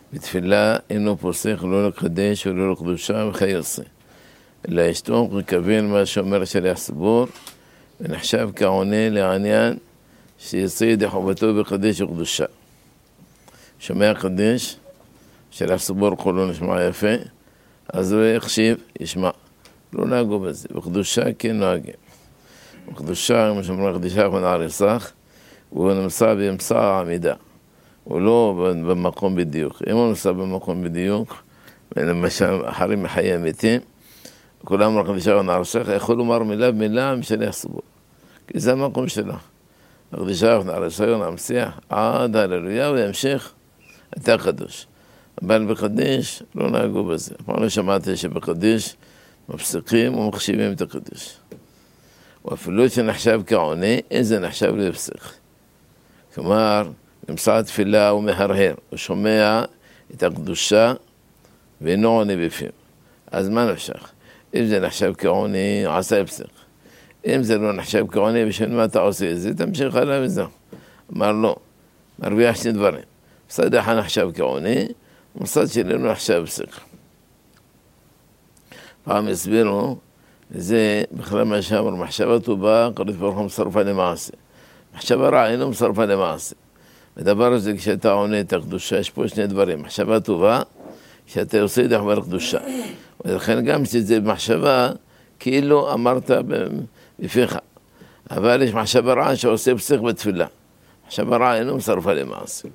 בתפילה אינו פוסק לא לקדש ולא לקדושה וכיוצא. אלא ישתוק וכוון מה שאומר שליח ציבור, ונחשב כעונה לעניין שיצא ידי חובתו בקדש וקדושה. שומע קדש, שליח ציבור כולו נשמע יפה, אז הוא יחשיב, ישמע. לא נהגו בזה, בקדושה כן נוהגים. בקדושה, כמו שאומרים, קדושה ונער יסח, הוא נמצא באמצע העמידה. הוא לא במקום בדיוק. אם הוא נמצא במקום בדיוק, למשל, אחרים מחיי המתים, כולם אומרים קדושה ונער יסח, יכול לומר מילה במילה משליח ציבור. כי זה המקום שלו. הקדושה ונער יסח נמשיך עד הללויה וימשיך אתה קדוש. אבל בקדש לא נהגו בזה. פעם לא שמעתי שבקדש מפסיקים ומחשיבים את הקדש. ואפילו שנחשב כעונה, איזה נחשב להפסיק. כלומר, נמצא תפילה ומהרהר, הוא שומע את הקדושה ואינו עונה בפיו. אז מה נמשך? אם זה נחשב כעונה, הוא עשה הפסיק. אם זה לא נחשב כעונה, בשביל מה אתה עושה את זה? תמשיך עליו וזה. אמר לא, מרוויח שני דברים. מצד אחד נחשב כעונה, ומצד שני לא נחשב הפסיק. פעם הסבירו, זה בכלל מה שאמר, מחשבה טובה, הקדוש ברוך הוא מצרפה למעשה. מחשבה רעה אינו מצרפה למעשה. הדבר הזה, כשאתה עונה את הקדושה, יש פה שני דברים. מחשבה טובה, שאתה עושה את החבר הקדושה. ולכן גם שזה במחשבה, כאילו אמרת בפיך. אבל יש מחשבה רעה שעושה פסיק בתפילה. מחשבה רעה אינו מצרפה למעשה.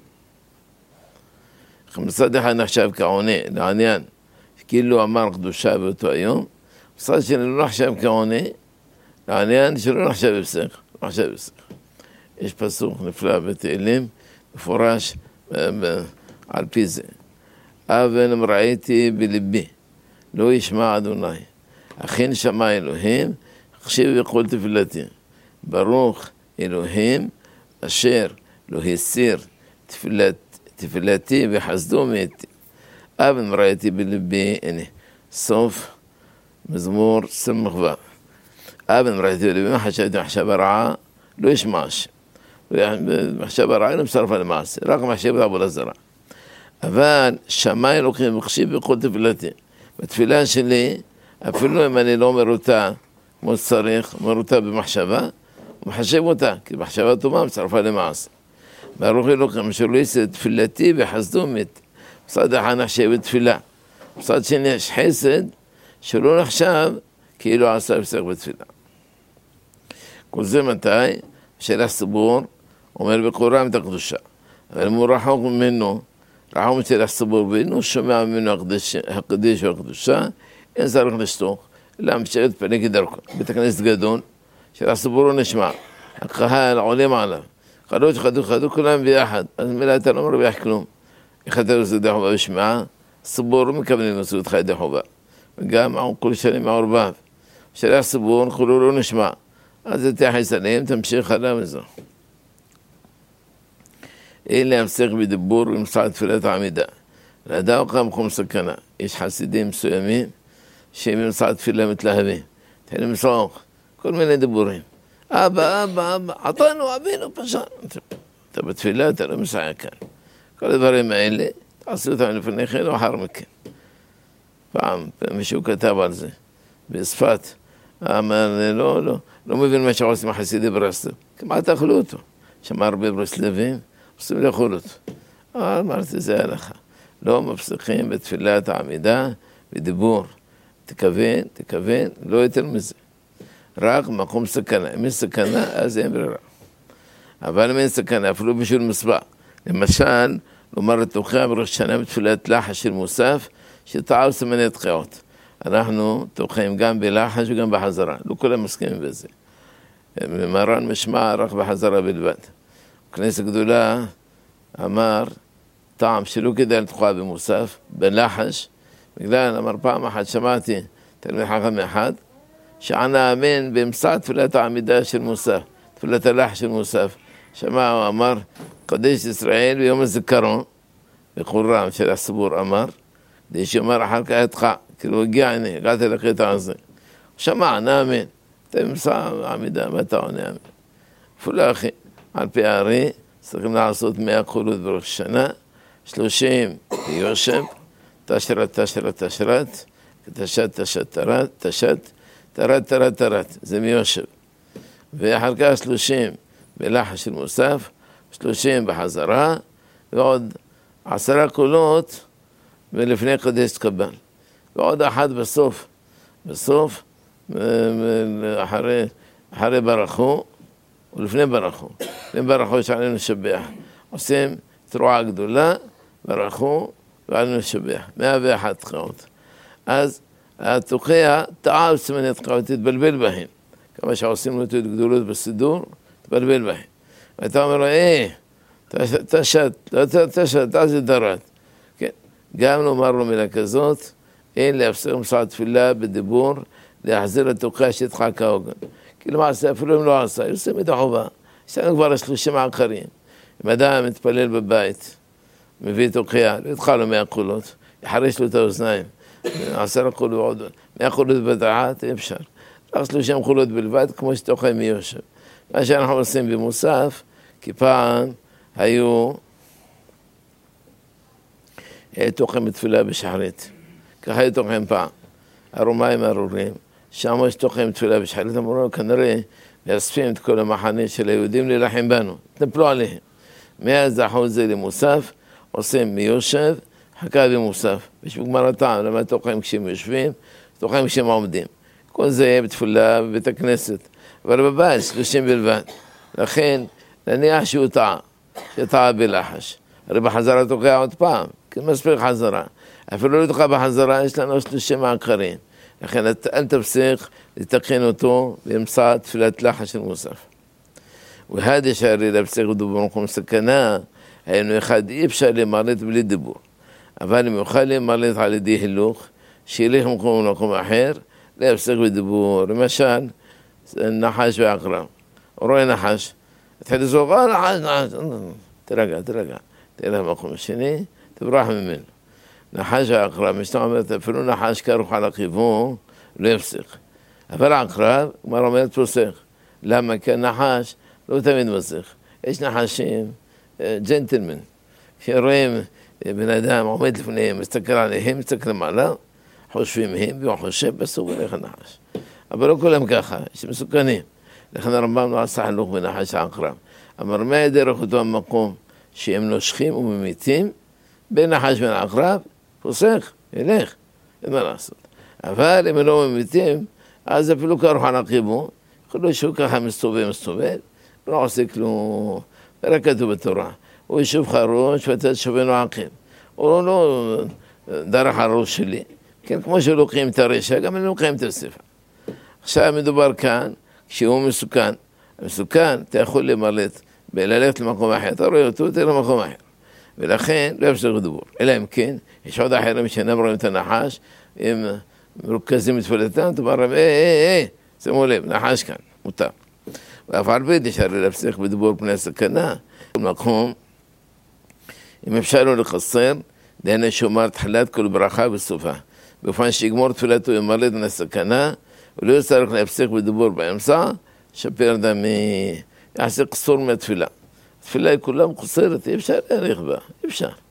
מצד אחד נחשב כעונה, לעניין, כאילו אמר קדושה באותו היום, מצד שני לא נחשב כעונה, לעניין שלא נחשב הפסק, לא נחשב הפסק. יש פסוק נפלא בתהילים, מפורש על פי זה. אבן ראיתי בליבי, לא ישמע אדוני, אכן שמע אלוהים, הקשיב וכל תפילתי. ברוך אלוהים, אשר לא הסיר תפילתי וחסדו מאתי. אבן ראיתי בליבי, הנה, סוף מזמור סמ"ו. אבן ראיתי בליבי, חשבתי מחשבה רעה, לא ישמע השם. מחשבה רעה לא מצרפה למעשה, רק מחשבת עבודה זרה. אבל שמע אלוקים וחשיב בכל תפילתי. בתפילה שלי, אפילו אם אני לא אומר אותה כמו שצריך, אומר אותה במחשבה, הוא מחשב אותה, כי מחשבה טובה מצרפה למעשה. ברוך אלוקים שלא יעשה תפילתי וחסדו מאתי. מצד אחד נחשב בתפילה, מצד שני יש חסד שלא נחשב כאילו עשה הפסק בתפילה. כל זה מתי? שליח ציבור אומר בקורם את הקדושה, אבל אם הוא רחוק ממנו, רחוק משליח ציבור ואינו שומע ממנו הקדש והקדושה, אין צריך לשתוק, אלא משאר את פני כדרכו. בית הכנסת גדול, שליח ציבור לא נשמע, הקהל עולים עליו, חדו כולם ביחד, אז מילה אתה לא מרוויח כלום. אחד עושה ידי חובה בשמעה, ציבור לא מכוונים לעשות אותך ידי חובה. וגם כל שנים מעורבב. שליח ציבור כולו לא נשמע. אז תתייחס עליהם, תמשיך עליהם וזו. אלה המסך בדיבור ומצא תפילת העמידה. לאדם קם מקום סכנה. יש חסידים מסוימים שהם ימצא תפילה מתלהבים. תחילים לצעוק, כל מיני דיבורים. אבא, עטנו, אבינו, פשע. אתה בתפילה, אתה לא מסעיה כאן. כל הדברים האלה, תעשו אותם לפני כן או אחר מכן. פעם מישהו כתב על זה, בשפת, אמר, לא מבין מה שעושים החסידי ברסלב, כמעט אכלו אותו. שמע הרבה ברסלבים, עושים לאכול אותו. אמרתי, זה הלכה. לא מפסיקים בתפילת העמידה ודיבור. תכוון, לא יותר מזה. רק מקום סכנה. אם אין סכנה, אז אין ברירה. אבל אם אין סכנה, אפילו בשביל מסבע. למשל, לומר לתוכחה בראש שנה בתפילת לחש של מוסף, שטעה סימני תחיעות. אנחנו תוכחים גם בלחש וגם בחזרה. לא כולם מסכימים בזה. מרן משמע רק בחזרה בלבד. בכנסת גדולה אמר, טעם שלא כדאי לתוכה במוסף, בלחש, בגלל, אמר פעם אחת, שמעתי תלמיד חכם אחד, שענה אמן באמצע תפילת העמידה של מוסף, תפילת הלחש של מוסף. שמע, הוא אמר, קדש ישראל ביום הזיכרון, בקורם של הציבור אמר, כדי שאומר אחר כך אתך, כאילו הגיע, הנה, הגעתי לקטע הזה. שמע, נאמן, אתה באמצע העמידה, מה אתה עונה אמן? אפילו אחי, על פי הארי, צריכים לעשות 100 כחולות בראש השנה, 30 יושב, תשרת, תשת, תרת, זה מיושב. ואחר כך 30 בלחש של מוסף, 30 בחזרה, ועוד 10 קולות ולפני קודש תקבל. ועוד אחד בסוף, אחרי ברכו, ולפני ברכו. לפני ברכו שעלינו לשבח. עושים תרועה גדולה, ברכו, ועלינו לשבח. 101 תקעות. אז התוקע טעה בסימני תקעות, תתבלבל בהם. כמה שעושים לו גדולות בסידור, תתבלבל בהם. ואתה אומר לו, תשת, תעשי דרת. כן, גם נאמר לו מילה כזאת, אין להפסיק מסע תפילה בדיבור, להחזיר לתוקע שיתך כהוגן. כי למעשה אפילו אם לא עשה, יוצאים את החובה. יש לנו כבר 30 עקרים. אם אדם מתפלל בבית, מביא תוקע, לא יתחל לו 100 קולות, יחרש לו את האוזניים, 10 קולות ועוד, 100 קולות בדעת, אי אפשר. רק 30 קולות בלבד, כמו שתוקע מיושב. מה שאנחנו עושים במוסף, כי פעם היו תוקעים בתפילה בשחרית. ככה היו תוקעים פעם. הרומאים ארורים, שם יש תוקעים תפילה בשחרית, אמרו כנראה מאספים את כל המחנה של היהודים להילחם בנו, תנפלו עליהם. מאז דחו את זה למוסף, עושים מיושב, חכה במוסף. יש בגמר הטעם, למה תוקעים כשהם יושבים, תוקעים כשהם עומדים. כל זה יהיה בתפילה בבית הכנסת, אבל בבית 30 בלבד. לכן, נניח שהוא טעה בלחש. הרי בחזרה תוקע עוד פעם, כי מספיק חזרה. אפילו לא תוקע בחזרה, יש לנו 30 עקרים. לכן אל תפסיק לתקן אותו באמצע תפילת לחש של מוסף. והדי שהרי להפסיק דיבור במקום סכנה, היינו אחד אי אפשר למלט בלי דיבור. אבל אם יוכל למלט על ידי הילוך, שילך במקום אחר, להפסיק בדיבור. למשל, נחש ועקרב. הוא רואה נחש, התחיל לזרוק, נחש, תרגע, תלך במקום השני, תברח ממנו. נחש העקרב, משנה אומרת, אפילו נחש כרוך על הכיוון, לא יפסיק. אבל העקרב, כבר אומרת פוסק. למה? כי הנחש לא תמיד מפסיק. יש נחשים, ג'נטלמן, שרואים בן אדם עומד לפניהם, מסתכל עליהם, מסתכל למעלה, חושבים הם, והוא חושב בסוף הולך הנחש. אבל לא כולם ככה, יש מסוכנים. לכן הרמב"ם לא עשה חילוק בנחש העקרב. אמר מה דרך אותו המקום שהם נושכים וממיתים, בין נחש ובין העקרב, פוסק, ילך, אין מה לעשות. אבל אם הם לא ממיתים, אז אפילו כרוך על הכיוון, יכולו שהוא ככה מסתובב, לא עושה כלום, רק כתוב בתורה. הוא יישוב חרוש ואתה שובנו עקב. הוא לא דרך הראש שלי. כן, כמו שלוקחים את הרשע, גם הם לוקחים את הספר. עכשיו מדובר כאן, כשהוא מסוכן. המסוכן, אתה יכול למלט, ללכת למקום אחר. אתה רואה אותו, תלך למקום אחר. ולכן לא יפסיק דיבור. אלא אם כן, יש עוד אחרים שאינם רואים את הנחש, הם מרוכזים בתפילתם, אתה אומר להם, שימו לב, נחש כאן, מותר. ואף על פי אפשר להפסיק בדיבור פני הסכנה. במקום, אם אפשר לו לחסר, דהנה שאומר תחילת כל ברכה בסופה. באופן שיגמור תפילתו ימלט מן הסכנה, ולא יצטרך להפסיק בדיבור באמצע, שפר דמי, יעשה קסור מהתפילה. התפילה היא כולה מקוסרת, אי אפשר להאריך בה, אי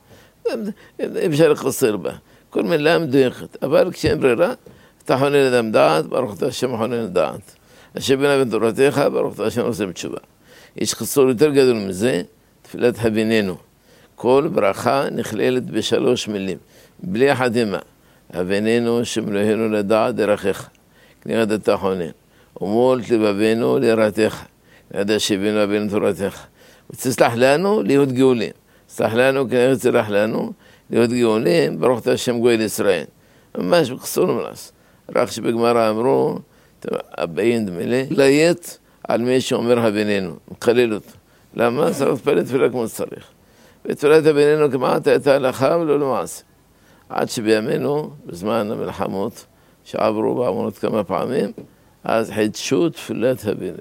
אפשר לקסר בה. כל מילה מדויקת, אבל כשאין ברירה, אתה חונן אדם דעת, ברוך אתה השם חונן דעת. השם בנה בתורתך, ברוך אתה השם עושה בתשובה. יש חסור יותר גדול מזה, תפילת הביננו. כל ברכה נכללת ב3 מילים, בלי החתימה. הביננו שמלוהינו לדעת דרכך, כנראה אתה חונן. ומולת לבבינו ליראתך, כנראה שבינו לבינו תורתך. ותסלח לנו להיות גאולים. סלח לנו כנראה תסלח לנו להיות גאולים, ברוך אתה השם גואל ישראל. ממש בקסור מלס. רק שבגמרא אמרו, הבאים דמילי, להיט על מי שאומר הביננו, מקלל אותו. למה? צריך להתפלל תפילה כמו שצריך. ותפילת הביננו כמעט הייתה הלכה ולא למעשה. עד שבימינו, בזמן המלחמות, שעברו בעמונות כמה פעמים, אז חידשו תפילת הביננו.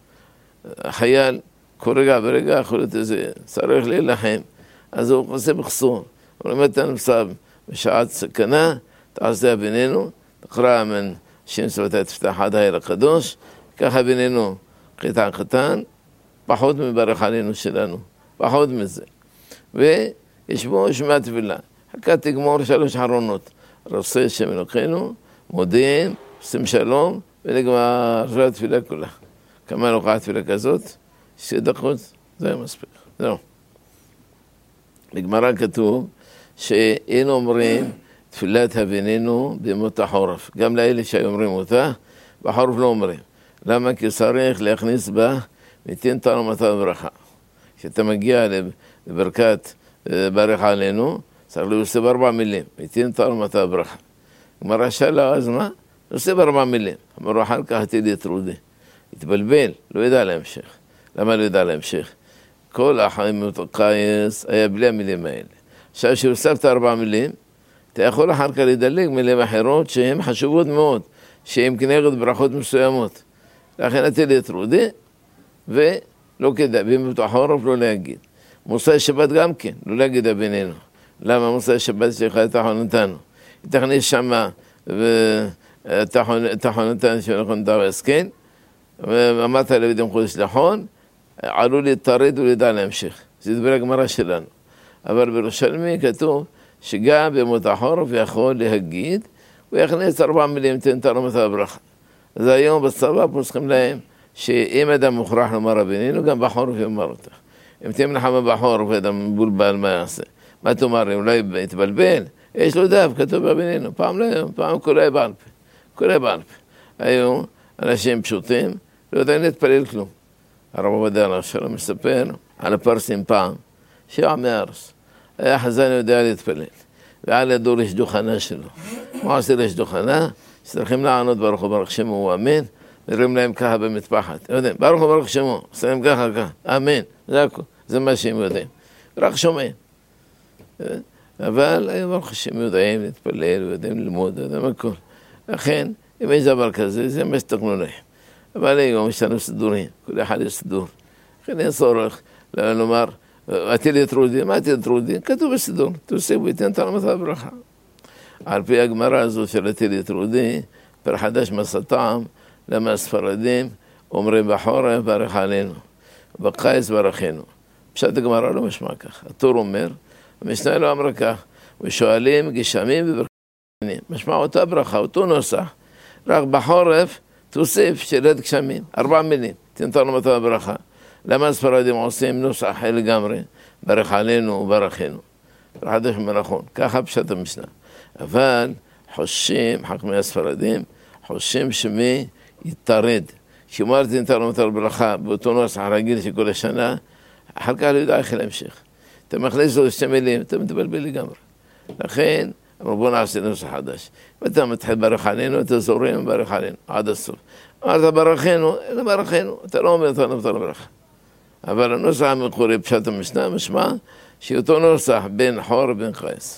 החייל, כל רגע ורגע יכול להיות איזה, צריך להילחם, אז הוא עושה בחסור. הוא אומר, אתה נמצא בשעת סכנה, תעשה הביננו, תקרא מן שם סבתה תפתח עד העיר הקדוש, ככה בינינו קטן, פחות מברך עלינו שלנו, פחות מזה. ישבו, ישמע תפילה. חכה תגמור 3 אחרונות. רוצה שם אלוקינו, מודיעים, עושים שלום, ונגמר התפילה כולה. כמה לוקחת תפילה כזאת? 6 דקות, זה מספיק. זהו. בגמרא כתוב שאין אומרים תפילת הבינינו בימות החורף. גם לאלה שהיו אותה, בחורף לא אומרים. למה? כי צריך להכניס בה מתן תנו מתן ברכה. כשאתה מגיע לברכת ברך עלינו, צריך להוסיף 4 מילים. מתן תנו מתן ברכה. גמרא שאלה, אז מה? להוסיף 4 מילים. אמרו אחר כך תהיי יתרודי. התבלבל, לא ידע להמשך. למה לא ידע להמשך? כל החיים קייס היה בלי המילים האלה. עכשיו שהוספת 4 מילים, אתה יכול אחר כך לדלג מילים אחרות שהן חשובות מאוד, שהן כנגד ברכות מסוימות. לכן אתה להתרודי, ולא כדאי, בימות החורף לא להגיד. מוסי שבת גם כן, לא להגיד בינינו. למה מוסי שבת שלך תחונתנו? תכניס שמה ותחונתנו שאנחנו נדבר הסכן, ואמרת לבידם חודש לחון, עלו להתרד ולדע להמשיך. זה דבר הגמרא שלנו. אבל בירושלמי כתוב שגם בימות החורף יכול להגיד, הוא יכניס 4 מילים, תן תרמת הברכה. אז היום בצבא פוסקים להם, שאם אדם מוכרח לומר רבינינו, גם בחורף יאמר אותך. אם תהיה מלחמה בחורף, אדם מבולבל, מה יעשה? מה תאמר, אולי יתבלבל? יש לו דף, כתוב רבינינו. פעם לא היום, פעם קורא בעל פה. קורא בעל פה. היום אנשים פשוטים, לא יודעים להתפלל כלום. הרב עובדיה עליו שלום מספר על הפרסים פעם, שעם הארץ. היה חזן יודע להתפלל. ועל ידו יש דוכנה שלו. מה עושה יש דוכנה? שצריכים לענות ברוך הוא ברוך שמו הוא אמן, נראים להם ככה במטפחת. יודעים, ברוך הוא ברוך שמו, עושה להם ככה ככה, אמן, זה הכל, זה מה שהם יודעים. רק שומעים. אבל היום ברוך השם יודעים להתפלל, ויודעים ללמוד, יודעים הכל. לכן, אם יש דבר כזה, זה מה שתקנו להם. אבל היום יש לנו סידורים, כל אחד יש סידור. לכן אין צורך לומר, עתי להתרודי, מה עתי להתרודי? כתוב בסידור, תוסיפו, ייתן תרמת הברכה. על פי הגמרא הזאת של עתי להתרודי, פר חדש מסע טעם, למה הספרדים אומרים בחורף ברך עלינו, בקיץ ברכנו. פשט הגמרא לא משמע כך. הטור אומר, המשנה לא אמרה כך, ושואלים גשמים וברכנים. משמע אותה ברכה, אותו נוסח, רק בחורף תוסיף שירת גשמים, 4 מילים, תנתרנו מתה ברכה. למה הספרדים עושים נוסח אחר לגמרי, ברך עלינו וברכנו. חדש מרחון, ככה פשט המשנה. אבל חושים, חכמי הספרדים, חושים שמי יתרד. כשאמרתי נתרנו מתה ברכה, באותו נוסח רגיל שכל השנה, אחר כך לא יודע איך להמשיך. אתה מכניס לו 2 מילים, אתה מתבלבל לגמרי. לכן, אמרו בוא נעשה נוסח חדש. ואתה מתחיל ברך עלינו, אתה זורם ברך עלינו, עד הסוף. אמרת ברכנו, אלא ברכנו, אתה לא אומר נתרנו מתה ברכה. אבל הנוסח המקורי פשט המשנה משמע שאותו נוסח בין חור ובין קיץ.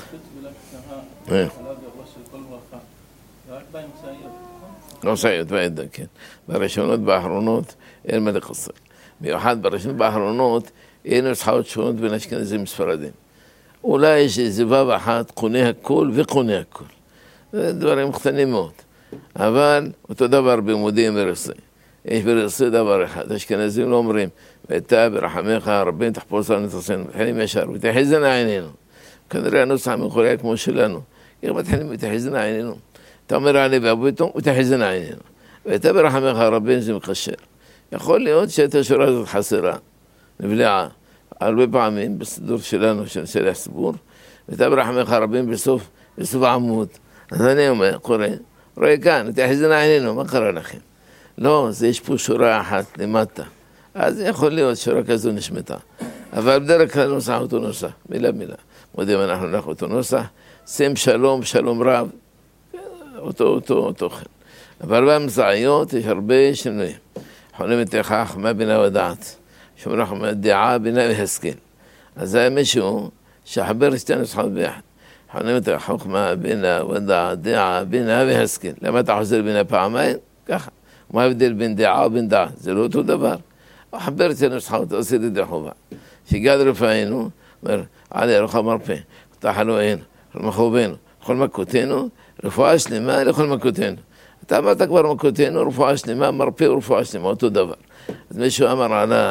נוסעיות ועדה, כן. בראשונות באחרונות אין מה לחסר. במיוחד בראשונות באחרונות אין נוסחאות שונות בין אשכנזים וספרדים. אולי יש איזה וו אחת, קונה הכל וקונה הכל. זה דברים קטנים מאוד. אבל אותו דבר במודיעין ורסי. יש ברסי דבר אחד, אשכנזים לא אומרים, ואתה ברחמך הרבים תחפוש לנו תעשינו, מתחילים ישר, ותחזינה עינינו. כנראה הנוסח המקורי כמו שלנו. איך מתחילים ותחזינה עינינו? אתה אומר עלי ואבויתו, ותחזינה עינינו. ואתה ברחמך הרבים זה מקשר. יכול להיות שאת השורה הזאת חסרה, נבלעה, הרבה פעמים בסידור שלנו, של שלח סיפור, ואתה ברחמך הרבים בסוף עמוד. אז אני אומר, קורא, רואה כאן, ותחזינה עינינו, מה קרה לכם? לא, זה יש פה שורה אחת למטה. אז יכול להיות שורה כזו נשמתה. אבל בדרך כלל נוסח אותו נוסח, מילה מילה. מודים אנחנו נלך אותו נוסח, שים שלום, שלום רב, אותו תוכן. אבל במזעיות יש הרבה שינויים. חונים את חכמה בינה ודעת. שאומרים חכמה דעה בינה והשכל. אז זה מישהו שחבר שתי נוסחות ביחד. חונים את חכמה בינה ודעת, דעה בינה והשכל. למה אתה חוזר בינה פעמיים? ככה. מה ההבדל בין דעה ובין דעה? זה לא אותו דבר. חבר את הנוסחות, עושה ידי חובה. שגד רפאינו, אומר, עלי רוחב מרפא, תחלו עינו, כל מחובנו, כל מכותנו, רפואה שלמה לכל מכותנו. אתה אמרת כבר מכותנו, רפואה שלמה, מרפא ורפואה שלמה, אותו דבר. אז מישהו אמר עליו,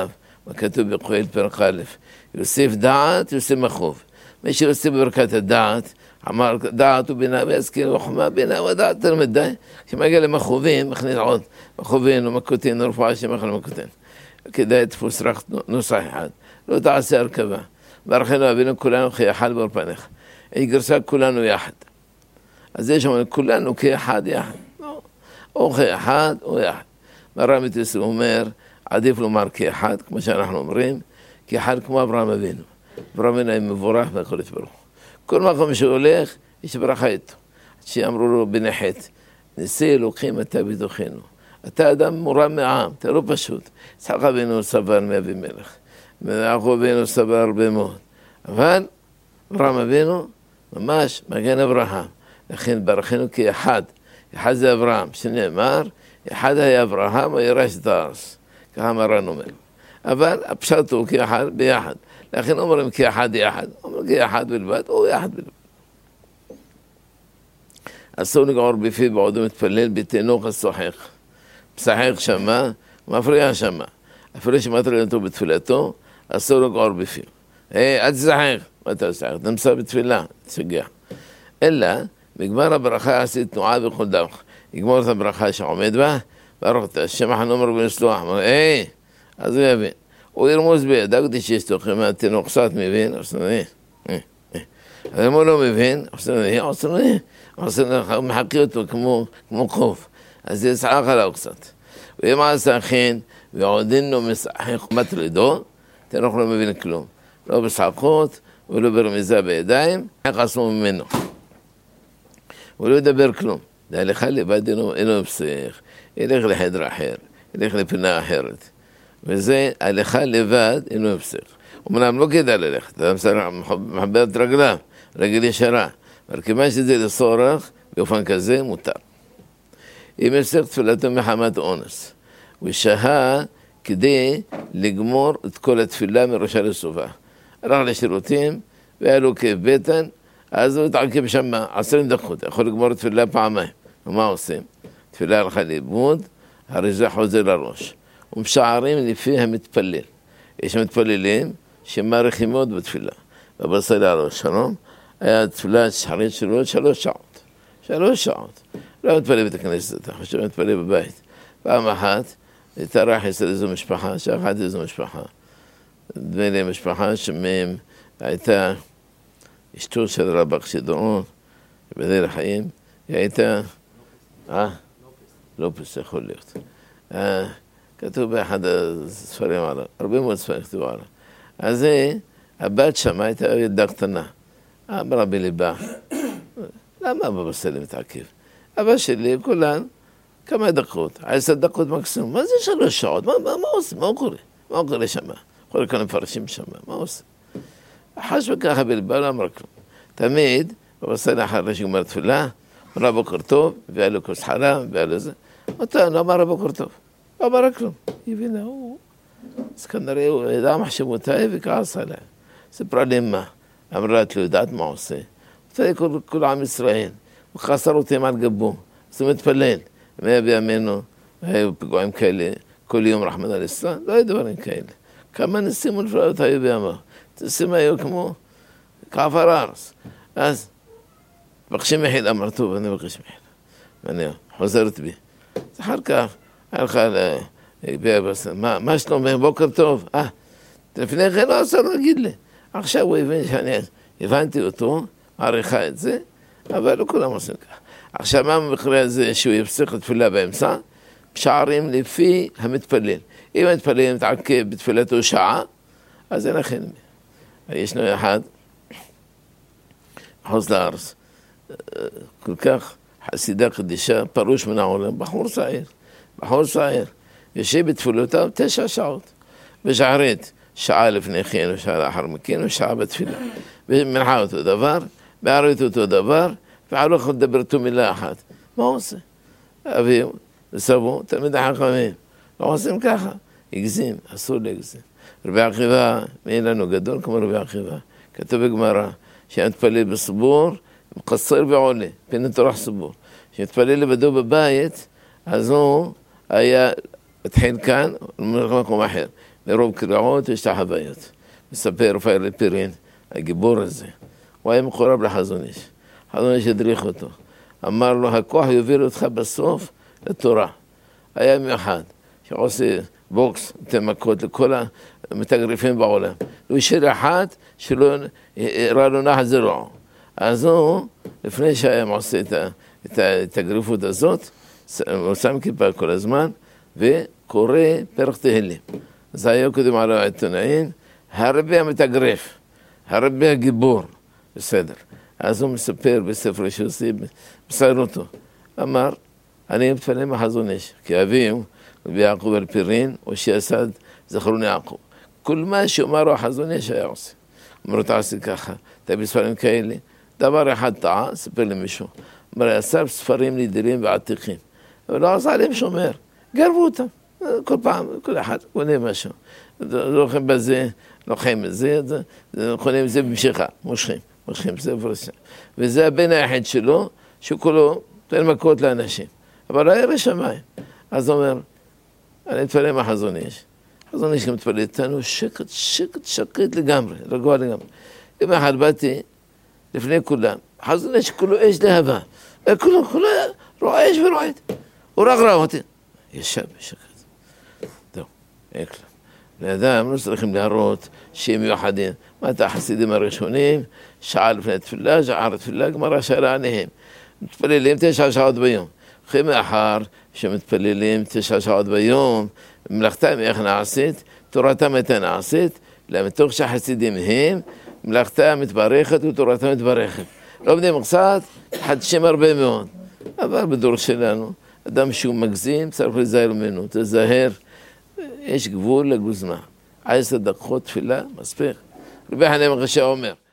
מה כתוב בקהלת פרק א', יוסיף דעת, יוסיף מכאוב. מי שיוסיף בברכת הדעת, אמר דעת ובינה ויזכיר וחוכמה בינה ודעת תלמד די. כשמגיע למכאובים, מכניס עוד מכאובים ומכותין ורפואה שמאכל מכותין. כדאי תפוס רק נוסח אחד, לא תעשה הרכבה. ברכנו אבינו כולנו כאחד באור פניך. היא גרסה כולנו יחד. אז יש לנו כולנו כאחד יחד. או כאחד או יחד. מר"ם יתוסי אומר, עדיף לומר כאחד, כמו שאנחנו אומרים, כאחד כמו אברהם אבינו. אברהם אבינו היה מבורך והקדוש ברוך הוא. כל מקום שהוא הולך, יש ברכה איתו. שאמרו לו בני חטא, נשיא אלוקים אתה בתוכנו. אתה אדם מורם מעם, אתה לא פשוט. יצחק אבינו סבל מאבימלך. יעקב אבינו סבל הרבה מאוד. אבל אברהם אבינו ממש מגן אברהם. לכן ברכנו כאחד. אחד זה אברהם, שנאמר, אחד היה אברהם וירש את הארץ. ככה מרן אומר. אבל הפשט הוא כאחד ביחד. לכן אומרים כאחד יחד. אומרים כאחד בלבד או יחד בלבד. אסור לגעור בפיו בעודו מתפלל בתינוק השוחק. משחק שמה, מפריע שמה. אפילו שמטריד אותו בתפילתו, אסור לגעור בפיו. אל תשחק. מה אתה משחק? אתה נמצא בתפילה, תשגע. אלא, בגמר הברכה עשית תנועה בכל דמך. יגמור את הברכה שעומד בה, ברוך אתה, השם החנום רבי נסלוח. אמר, אז הוא יבין. הוא ירמוז בידע כדי שישתוך, אם התינוק קצת מבין, אבל אם הוא לא מבין, הוא מחקי אותו כמו חוף. אז יצחק עליו קצת. ואם עשה כן, ועודינו משחק מטרידו, תינוק לא מבין כלום. לא בשחקות, ולא ברמיזה בידיים, איך עשו ממנו. הוא לא ידבר כלום. להלכה לבד אינו פסיך, ילך לחדר אחר, ילך לפינה אחרת. וזה הלכה לבד אינו פסיך. אמנם לא כדאי ללכת, אתה מחבר את רגליו, רגל ישרה. אבל כיוון שזה לצורך, באופן כזה מותר. אם הפסיק תפילתו מחמת אונס, הוא שהה כדי לגמור את כל התפילה מראשה לסופה. הלך לשירותים, והיה לו כאב בטן, אז הוא התעכב שם 20 דקות, יכול לגמור תפילה פעמיים. ומה עושים? תפילה הלכה לאיבוד, הרי זה חוזר לראש. ומשערים לפי המתפלל. יש מתפללים שמאריכים מאוד בתפילה. בבשר הראש שלום, היה תפילה שחרית שלו 3 שעות. 3 שעות. לא מתפלל בית הכנסת, אתה חושב מתפלל בבית. פעם אחת, התארח אצל איזו משפחה, שאחת איזו משפחה. דמי לי משפחה שמהם הייתה אשתו של רבק שדרון, בדרך החיים, היא הייתה, לופס יכול להיות. כתוב באחד הספרים עליו, הרבה מאוד ספרים כתוב עליו. אז הבת שם הייתה ילדה קטנה. אמרה בליבה, למה אבא בסדר מתעכב? אבא שלי, כולן, כמה דקות, 10 דקות מקסימום. מה זה 3 שעות? מה עושים? מה קורה? מה קורה שם? יכול כאן מפרשים שם, מה עושים? חש וככה בליבה לא אמר כלום. תמיד, בבשר אחרי שגמר תפילה, אמרה בוקר טוב, והיה לו כוס חלב, והיה לו זה. אותה, לא אמרה בוקר טוב. לא אמרה כלום. היא הבינה, אז כנראה הוא ידע מחשבותיי וכעס עליה. סיפרה לי מה. אמרה, את לא יודעת מה עושה. אותה כל עם ישראל. הוא חסר אותם על גבו. אז הוא מתפלל. והיה בימינו, היו פיגועים כאלה, כל יום רחמנא ליצלן, לא היו דברים כאלה. כמה ניסים ונפלאות היו בימיו. ניסים היו כמו כעפר הארץ. אז, מבקשים מחילה, אמר טוב, אני מבקש מחילה. ואני חוזרת בי. אחר כך, הלכה מה שלום, בוקר טוב. לפני כן לא עשה להגיד לי. עכשיו הוא הבין שאני הבנתי אותו, עריכה את זה, אבל לא כולם עושים כך. עכשיו מה במקרה הזה שהוא יפסיק לתפילה באמצע? משערים לפי המתפלל. אם המתפלל מתעכב בתפילתו שעה, אז אין לכם. ישנו אחד, חוץ לארץ, כל כך חסידה קדישה, פרוש מן העולם, בחור צעיר, יושב בתפילותיו 9 שעות, בשערית, שעה לפני כן ושעה לאחר מכן ושעה בתפילה. במנחה אותו דבר, בערבית אותו דבר, ועלו יכול לדבר אותו מילה אחת. מה הוא עושה? אביו, וסבו, תלמיד החכמים, לא עושים ככה, הגזים, אסור להגזים. רבי עקיבא, מי לנו גדול כמו רבי עקיבא, כתוב בגמרא, שמתפלל בסבור, מקצר ועולה, פינת אורח סבור. שמתפלל לבדו בבית, אז הוא היה, התחיל כאן, במקום אחר. מרוב קריאות יש את החוויות. מספר רפאל אלפרין, הגיבור הזה, הוא היה מקורב לחזון איש. חזון איש הדריך אותו. אמר לו, הכוח יוביל אותך בסוף לתורה. היה מיוחד, שעושה בוקס, נותן מכות לכל המתגריפים בעולם. הוא השאיר אחת שלא הראה לו נחת זה לא. אז הוא, לפני שהיה עושה את הגריפות הזאת, הוא שם כיפה כל הזמן, וקורא פרק תהילים. זה היה קודם על העיתונאים, הרבה המתגרף, הרבה הגיבור, בסדר. אז הוא מספר בספר שעושה, מסער אותו. אמר, אני מתפלל מחזון איש, כי אביו, ויעקב אלפרין, או שיסד זכרון יעקב. כל מה שאומרו החזון איש היה עושה. אמרו, תעשי ככה, תביא ספרים כאלה. דבר אחד טעה, ספר למישהו. אמר, אסף ספרים נדירים ועתיקים. אבל לא עשה עליהם שומר. גרבו אותם. כל פעם, כל אחד קונה משהו. לוקחים בזה, לוקחים בזה, קונים בזה במשיכה, מושכים ספר שם. וזה הבן היחיד שלו, שכולו תן מכות לאנשים. אבל לא ירא שמיים. אז הוא אומר, אני מתפלל מהחזון איש. חזון איש גם מתפלל איתנו שקט לגמרי, רגוע לגמרי. יום אחד באתי לפני כולם, חזון איש כולו אש להבה. כולו רואה אש ורועד. הוא רק ראה אותי. ישב בשקט. טוב, אין כלום. לאדם לא צריכים להראות שהם מיוחדים. מה את החסידים הראשונים? שעה לפני תפילה, שעה לתפילה, גמרא שאלה עליהם. מתפללים 9 שעות ביום. אחרי מאחר שמתפללים 9 שעות ביום, מלאכתם איך נעשית, תורתם הייתה נעשית, למתוך שהחסידים הם, מלאכתם מתברכת ותורתם מתברכת. לומדים קצת, חדשים הרבה מאוד. אבל בדור שלנו, אדם שהוא מגזים, צריך להיזהר ממנו, תזהר, יש גבול לגוזמה. 10 דקות תפילה, מספיק. רבי חנין מרשע אומר,